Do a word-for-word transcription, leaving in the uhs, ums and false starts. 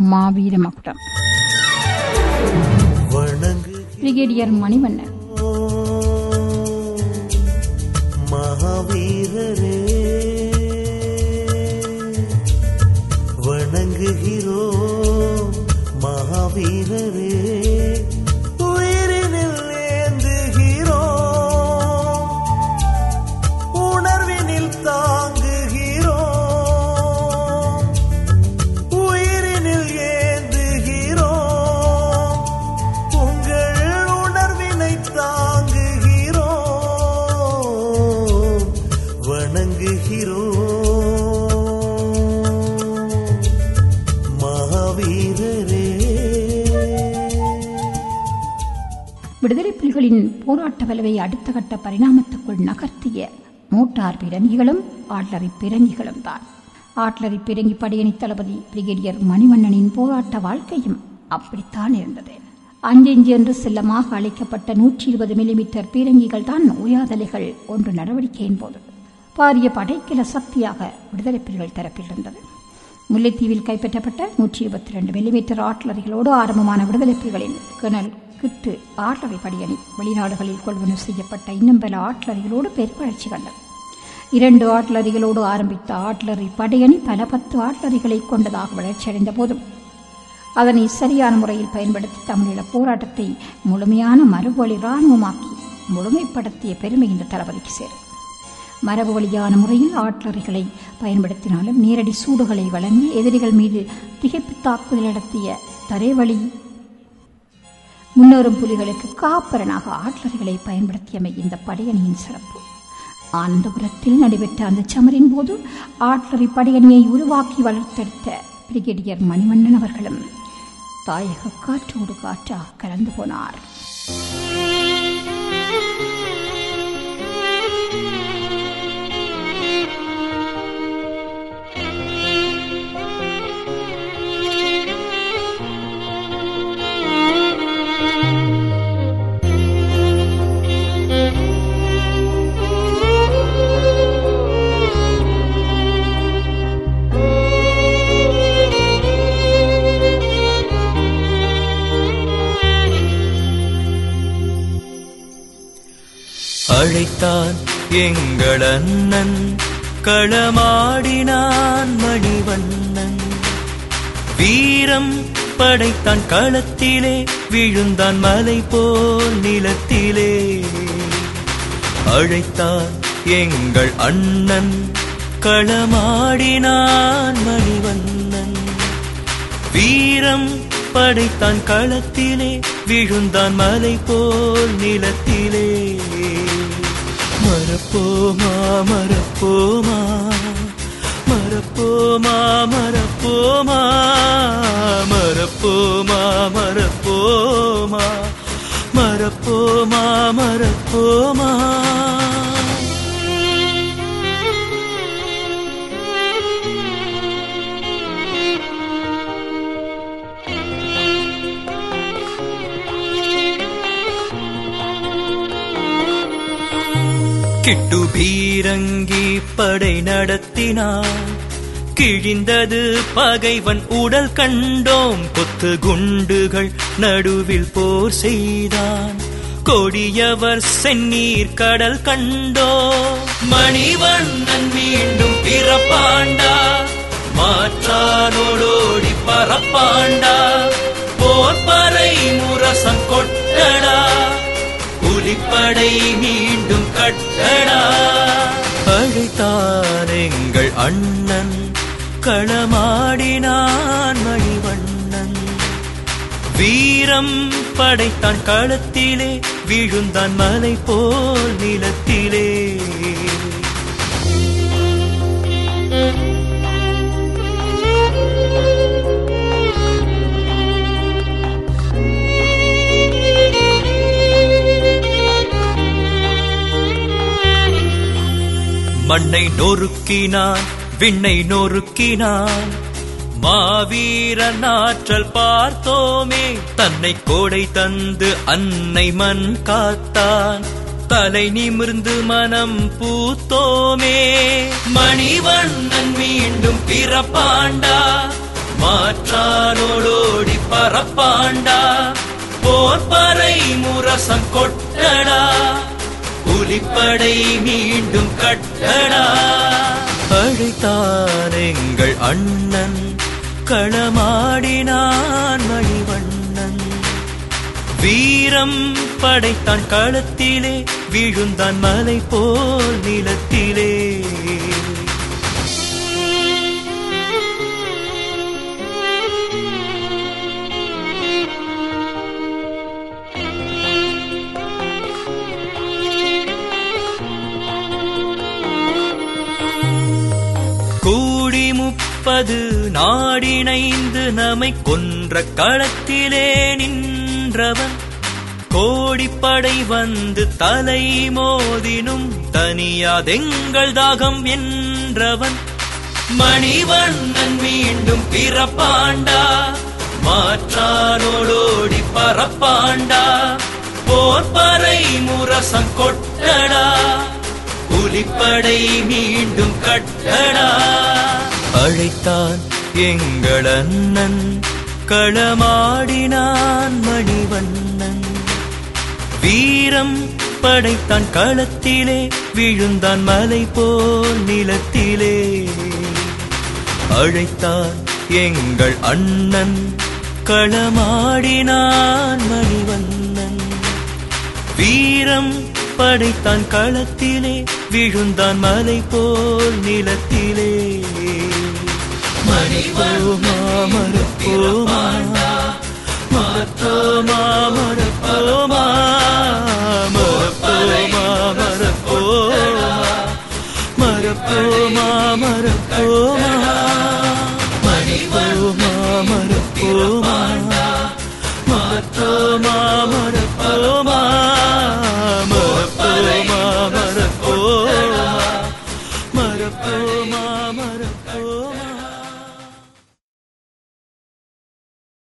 மாவீர மகுடம். பிரிகேடியர் மணிவண்ணன். மகாவீரரே வணங்குகிறோம், மகாவீரரே உயிரினில் ஏந்துகிறோம், உணர்வினில் தாங்குகிறோம், உயிரினில் ஏந்துகிறோம், உங்கள் உணர்வினை தாங்குகிறோம், வணங்குகிறோம் மகாவீரரே. விடுதலை புலிகளின் போராட்ட வலுவை அடுத்த கட்ட பரிணாமத்துக்குள் நகர்த்திய மோட்டார் பிறங்கிகளும் ஆட்லரி பிறங்கிகளும் தான். ஆட்லரி பிறங்கி படையணி தளபதி பிரிகேடியர் மணிவண்ணனின் போராட்ட வாழ்க்கையும் அப்படித்தான் இருந்தது. அஞ்செஞ்சு என்று செல்லமாக அழைக்கப்பட்ட நூற்றி இருபது மில்லிமீட்டர் பீரங்கிகள் தான் ஓயாதலைகள் ஒன்று நடவடிக்கையின் போது பாரிய படைக்கல சக்தியாக விடுதலை புலிகள் தரப்பில் இருந்தது. முல்லைத்தீவில் கைப்பற்றப்பட்ட நூற்றி இருபத்தி ரெண்டு மில்லிமீட்டர் ஆட்லரிகளோடு ஆரம்பமான விடுதலை புலிகளின் கிணல் கிட்டு ஆட்லரி படையணி வெளிநாடுகளில் கொள்வனவு செய்யப்பட்ட இன்னும் பல ஆட்லரிகளோடு பெருவளர்ச்சி கண்டது. இரண்டு ஆட்லரிகளோடு ஆரம்பித்த ஆட்லரி படையணி பல பத்து ஆட்லரிகளை கொண்டதாக வளர்ச்சியடைந்த போதும் அதனை சரியான முறையில் பயன்படுத்தி தமிழீழ போராட்டத்தை முழுமையான மரபுவழி இராணுவமாக்கி முழுமைப்படுத்திய பெருமை இந்த தளபதிக்கு சேரும். மரபு வழியான முறையில் ஆட்லரிகளை பயன்படுத்தினாலும் நேரடி சூடுகளை வழங்கி எதிரிகள் மீது திகைப்பு தாக்குதல் நடத்திய தரைவழி முன்னேறும் புலிகளுக்கு காப்பரனாக ஆட்லரிகளை பயன்படுத்தியமை இந்த படையணியின் சிறப்பு. ஆனந்தபுரத்தில் நடைபெற்ற அந்த சமரின் போது ஆட்லரி படையணியை உருவாக்கி வளர்த்தெடுத்த பிரிகேடியர் மணிவண்ணன் அவர்களும் தாயக காற்றோடு காற்றாக கலந்து போனார். அழைத்தான் எங்கள் அண்ணன், களமாடினான் மணிவண்ணன், வீரம் படைத்தான் களத்திலே, விழுந்தான் மலை போல் நிலத்திலே. அழைத்தான் எங்கள் அண்ணன், களமாடினான் மணிவண்ணன், வீரம் படைத்தான் களத்திலே, விழுந்தான் மலை போல் நிலத்திலே. மரப்போமா மரப்போமா மரப்போமா மரப்போமா மரப்போமா மரப்போமா மரப்போமா மரப்போமா. கிட்டு பீரங்கி படை நடத்தினான், கிழிந்தது பகைவன் உடல் கண்டோம், கொத்து குண்டுகள் நடுவில் போர் செய்தான், கொடியவர் செந்நீர் கடல் கண்டோ. மணிவண்ணன் மீண்டும் பிறப்பாண்டா, மாற்றானோடோடி பரப்பாண்டா, போர்பறை முரசம் கொட்டடா, புலிப்படை மீண்டும் கட்டடா. அழைத்தான் எங்கள் அண்ணன், களமாடினான் மணிவண்ணன், வீரம் படைத்தான் களத்திலே, விழுந்தான் மலை போல் நிலத்திலே. மண்ணை நொறுக்கினான், விண்ணை நொறுக்கினான், மாவீரன் ஆற்றல் பார்த்தோமே, தன்னை கோடை தந்து அன்னை மண் காத்தான், தலை நிமிர்ந்து மனம் பூத்தோமே. மணிவண்ணன் மீண்டும் பிறப்பாண்டா, மாற்றானோடோடி பரப்பாண்டா போர்பறை முரசம் கொட்டடா புலிப்படை மீண்டும் கட்டடா அழைத்தான் எங்கள் அண்ணன் களமாடினான் மணிவண்ணன் வீரம் படைத்தான் களத்திலே விழுந்தான் மலை போல் நிலத்திலே கூடி முப்பது நாடிணைந்து நம்மை கொன்ற களத்திலே நின்றவன் கோடிப்படை வந்து தலை மோதினும் தனியாதெங்கள் தாகம் என்றவன் மணிவண்ணன் மீண்டும் பிறப்பாண்டா மாற்றானோடோடி பரப்பாண்டா போர்பறை முரசம் கொட்டடா புலிப்படை மீண்டும் கட்டடா அழைத்தான் எங்கள் அண்ணன் களமாடினான் மணிவண்ணன் வீரம் படைத்தான் களத்திலே விழுந்தான் மலை போல் நிலத்திலே அழைத்தான் எங்கள் அண்ணன் களமாடினான் மணிவண்ணன் வீரம் படைத்தான் களத்திலே விழுந்தான் மலை போல் நிலத்திலே மணிவண்ணா மரப்போமா மரப்போமா மரப்போமா மரப்போமா மரப்போமா மரப்போமா மரப்போமா